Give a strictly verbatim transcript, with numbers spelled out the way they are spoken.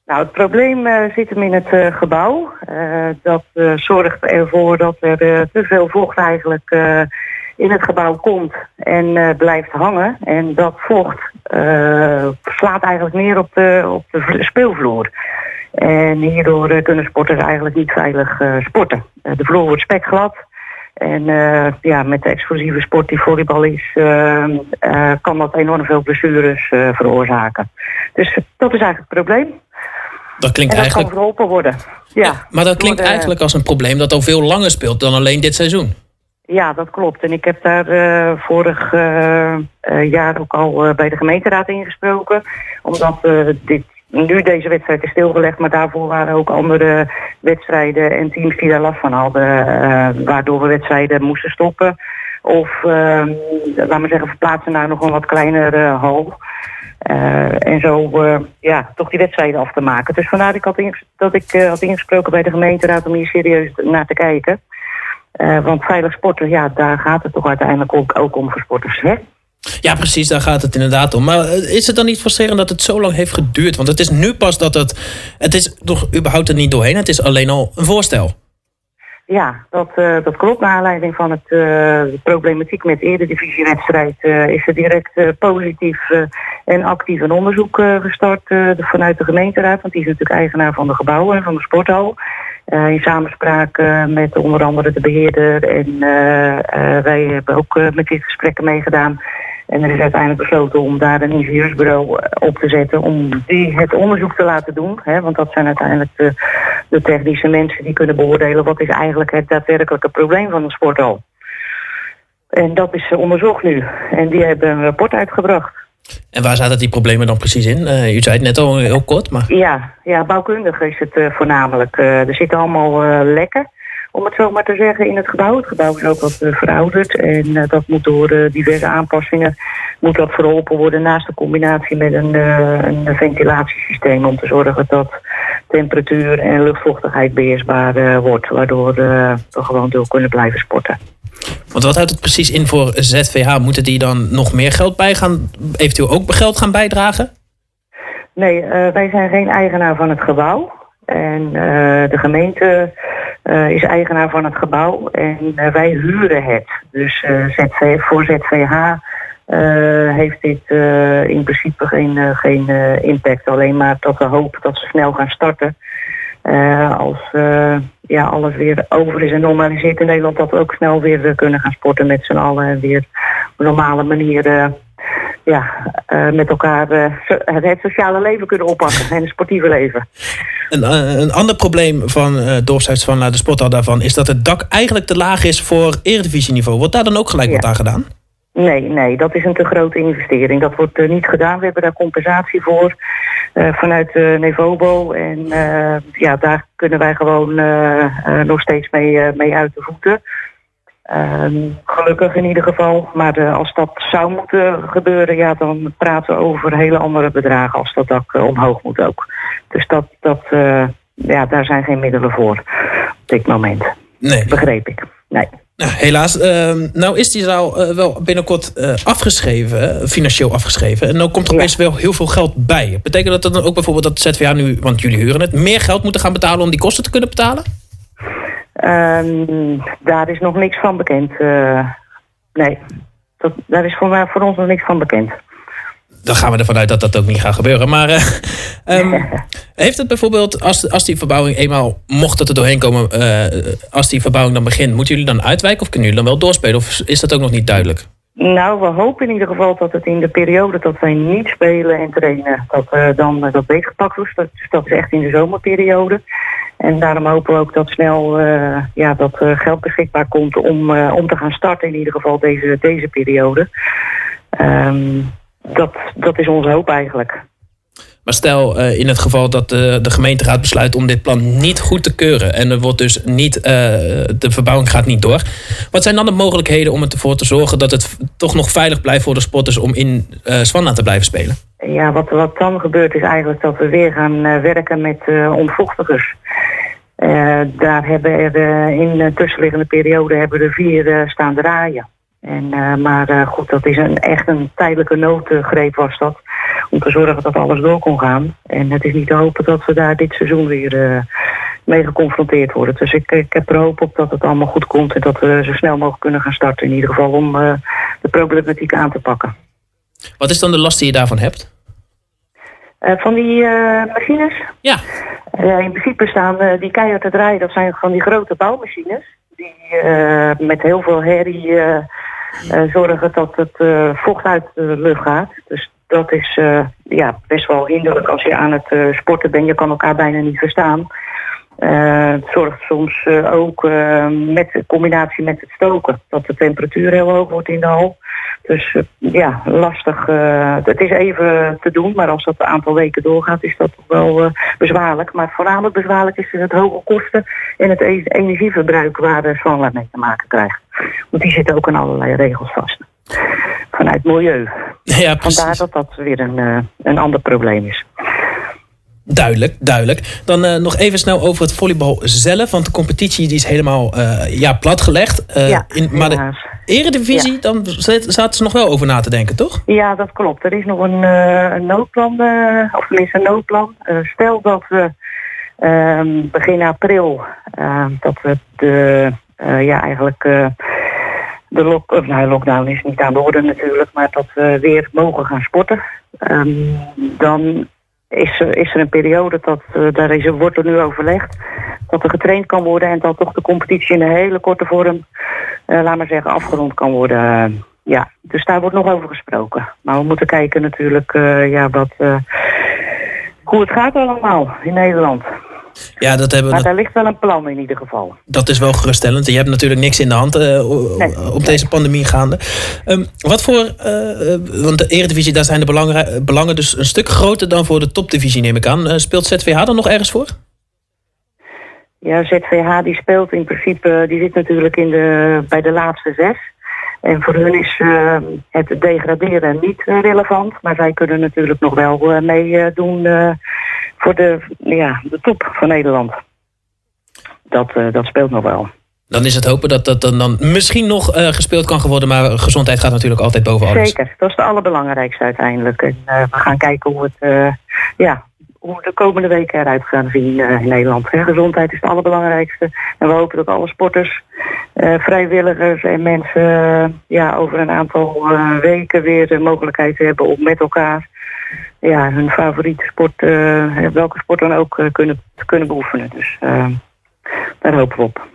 Nou, het probleem uh, zit hem in het uh, gebouw. Uh, dat uh, zorgt ervoor dat er uh, te veel vocht eigenlijk uh, in het gebouw komt en uh, blijft hangen. En dat vocht uh, slaat eigenlijk neer op de, op de speelvloer. En hierdoor uh, kunnen sporters eigenlijk niet veilig uh, sporten. Uh, de vloer wordt spekglad. En uh, ja, met de explosieve sport die volleybal is, uh, uh, kan dat enorm veel blessures uh, veroorzaken. Dus uh, dat is eigenlijk het probleem. Dat klinkt en dat eigenlijk... kan verholpen worden. Ja, ja, maar dat klinkt de... eigenlijk als een probleem dat al veel langer speelt dan alleen dit seizoen. Ja, dat klopt. En ik heb daar uh, vorig uh, uh, jaar ook al uh, bij de gemeenteraad ingesproken. Omdat uh, dit, nu deze wedstrijd is stilgelegd, maar daarvoor waren ook andere wedstrijden en teams die daar last van hadden. Uh, waardoor we wedstrijden moesten stoppen. Of, uh, laat maar zeggen, verplaatsen naar nog een wat kleinere uh, hal. Uh, en zo uh, ja, toch die wedstrijden af te maken. Dus vandaar dat ik had, inges- dat ik, uh, had ingesproken bij de gemeenteraad om hier serieus naar te kijken. Uh, want veilig sporten, ja, daar gaat het toch uiteindelijk ook, ook om voor sporters, hè? Ja, precies, daar gaat het inderdaad om. Maar is het dan niet frustrerend dat het zo lang heeft geduurd? Want het is nu pas dat het... Het is toch überhaupt er niet doorheen, het is alleen al een voorstel. Ja, dat, uh, dat klopt. Naar aanleiding van het, uh, de problematiek met de eredivisiewedstrijd uh, is er direct uh, positief uh, en actief een onderzoek uh, gestart uh, vanuit de gemeenteraad. Want die is natuurlijk eigenaar van de gebouwen en van de sporthal. Uh, in samenspraak uh, met onder andere de beheerder. En uh, uh, wij hebben ook uh, met dit gesprekken meegedaan. En er is uiteindelijk besloten om daar een ingenieursbureau op te zetten om die het onderzoek te laten doen. Hè, want dat zijn uiteindelijk de, de technische mensen die kunnen beoordelen wat is eigenlijk het daadwerkelijke probleem van de sporthal. En dat is onderzocht nu. En die hebben een rapport uitgebracht. En waar zaten die problemen dan precies in? Uh, u zei het net al heel kort, maar... Ja, ja bouwkundig is het uh, voornamelijk. Uh, er zitten allemaal uh, lekken. Om het zo maar te zeggen, in het gebouw. Het gebouw is ook wat uh, verouderd. En uh, dat moet door uh, diverse aanpassingen moet dat verholpen worden. Naast de combinatie met een, uh, een ventilatiesysteem. Om te zorgen dat temperatuur en luchtvochtigheid beheersbaar uh, wordt. Waardoor uh, we gewoon door kunnen blijven sporten. Want wat houdt het precies in voor Z V H? Moeten die dan nog meer geld bij gaan? Eventueel ook geld gaan bijdragen? Nee, uh, wij zijn geen eigenaar van het gebouw. En uh, de gemeente uh, is eigenaar van het gebouw en uh, wij huren het. Dus uh, Z V, voor Z V H uh, heeft dit uh, in principe geen, uh, geen uh, impact. Alleen maar dat we hopen dat ze snel gaan starten. Uh, als uh, ja, alles weer over is en normaliseert in Nederland, dat we ook snel weer uh, kunnen gaan sporten met z'n allen. En weer op een normale manier uh, ja, uh, met elkaar uh, het sociale leven kunnen oppakken en het sportieve leven. Een, een ander probleem van uh, Dorpshuis van uh, de sporthal daarvan is dat het dak eigenlijk te laag is voor eredivisieniveau. Wordt daar dan ook gelijk ja. wat aan gedaan? Nee, nee, dat is een te grote investering. Dat wordt uh, niet gedaan. We hebben daar compensatie voor uh, vanuit uh, Nevobo. En uh, ja, daar kunnen wij gewoon uh, uh, nog steeds mee, uh, mee uit de voeten. Uh, gelukkig in ieder geval. Maar uh, als dat zou moeten gebeuren, ja, dan praten we over hele andere bedragen als dat dak uh, omhoog moet ook. Dus dat, dat, uh, ja, daar zijn geen middelen voor op dit moment. Nee. Begreep ik. Nee. Nou, helaas. Uh, nou is die zaal uh, wel binnenkort uh, afgeschreven, uh, financieel afgeschreven. En nou komt er opeens ja. wel heel veel geld bij. Betekent dat dan ook bijvoorbeeld dat Z V H nu, want jullie huren het, meer geld moeten gaan betalen om die kosten te kunnen betalen? Um, daar is nog niks van bekend. Uh, nee, dat, daar is voor, mij, voor ons nog niks van bekend. Dan gaan we ervan uit dat dat ook niet gaat gebeuren. Maar uh, um, heeft het bijvoorbeeld, als, als die verbouwing eenmaal, mocht het er doorheen komen, uh, als die verbouwing dan begint, moeten jullie dan uitwijken of kunnen jullie dan wel doorspelen? Of is dat ook nog niet duidelijk? Nou, we hopen in ieder geval dat het in de periode dat wij niet spelen en trainen, dat uh, dan uh, dat beetgepakt wordt. Dat, dat is echt in de zomerperiode. En daarom hopen we ook dat snel uh, ja, dat uh, geld beschikbaar komt om, uh, om te gaan starten in ieder geval deze, deze periode. Um, dat, dat is onze hoop eigenlijk. Maar stel uh, in het geval dat de, de gemeenteraad besluit om dit plan niet goed te keuren en er wordt dus niet, uh, de verbouwing gaat niet door. Wat zijn dan de mogelijkheden om ervoor te zorgen dat het toch nog veilig blijft voor de sporters om in uh, Zwanna te blijven spelen? Ja, wat, wat dan gebeurt is eigenlijk dat we weer gaan uh, werken met uh, ontvochtigers. Uh, daar hebben er uh, in de tussenliggende periode hebben er vier uh, staan draaien. En, uh, maar uh, goed, dat is een, echt een tijdelijke noodgreep was dat. Om te zorgen dat alles door kon gaan. En het is niet te hopen dat we daar dit seizoen weer uh, mee geconfronteerd worden. Dus ik, ik heb er hoop op dat het allemaal goed komt. En dat we zo snel mogelijk kunnen gaan starten. In ieder geval om uh, de problematiek aan te pakken. Wat is dan de last die je daarvan hebt? Uh, van die uh, machines? Ja. Uh, in principe staan uh, die keihard te draaien. Dat zijn van die grote bouwmachines. Die uh, met heel veel herrie uh, uh, zorgen dat het uh, vocht uit de lucht gaat. Dus dat is uh, ja, best wel hinderlijk als je aan het uh, sporten bent. Je kan elkaar bijna niet verstaan. Uh, het zorgt soms uh, ook uh, met in combinatie met het stoken. Dat de temperatuur heel hoog wordt in de hal. Dus uh, ja, lastig. Uh, het is even te doen, maar als dat een aantal weken doorgaat is dat toch wel uh, bezwaarlijk. Maar voornamelijk bezwaarlijk is het hoge kosten en het e- energieverbruik waar de Swanlaar mee te maken krijgt. Want die zitten ook aan allerlei regels vast. Vanuit milieu. Ja, precies. Vandaar dat dat weer een, uh, een ander probleem is. Duidelijk, duidelijk. Dan uh, nog even snel over het volleybal zelf. Want de competitie die is helemaal uh, ja, platgelegd. Uh, ja, in, maar de eredivisie, ja. Dan zaten ze nog wel over na te denken, toch? Ja, dat klopt. Er is nog een, uh, een noodplan, uh, of tenminste een noodplan. Uh, stel dat we uh, begin april, uh, dat we de, uh, ja eigenlijk... Uh, De lock, of, nou, lockdown is niet aan de orde natuurlijk, maar dat we weer mogen gaan sporten. Um, dan is er, is er een periode, dat uh, daar is, wordt er nu overlegd, dat er getraind kan worden en dat toch de competitie in een hele korte vorm, uh, laat maar zeggen, afgerond kan worden. Uh, ja, dus daar wordt nog over gesproken. Maar we moeten kijken natuurlijk uh, ja, wat, uh, hoe het gaat allemaal in Nederland. Ja, dat hebben we maar daar ligt wel een plan in ieder geval. Dat is wel geruststellend. Je hebt natuurlijk niks in de hand uh, nee, op deze pandemie gaande. Um, wat voor, uh, want de eredivisie, daar zijn de belangen, belangen dus een stuk groter dan voor de topdivisie, neem ik aan. Uh, speelt Z V H dan nog ergens voor? Ja, Z V H die speelt in principe, die zit natuurlijk in de, bij de laatste zes. En voor hun is uh, het degraderen niet uh, relevant. Maar zij kunnen natuurlijk nog wel uh, meedoen uh, voor de, ja, de top van Nederland. Dat, uh, dat speelt nog wel. Dan is het hopen dat dat dan, dan misschien nog uh, gespeeld kan worden. Maar gezondheid gaat natuurlijk altijd boven alles. Zeker, dat is het allerbelangrijkste uiteindelijk. En uh, we gaan kijken hoe het... Uh, ja, hoe de komende weken eruit gaan zien uh, in Nederland. Hè. Gezondheid is het allerbelangrijkste. En we hopen dat alle sporters, uh, vrijwilligers en mensen uh, ja, over een aantal uh, weken weer de mogelijkheid hebben om met elkaar ja, hun favoriete sport, uh, welke sport dan ook, uh, kunnen, kunnen beoefenen. Dus uh, daar hopen we op.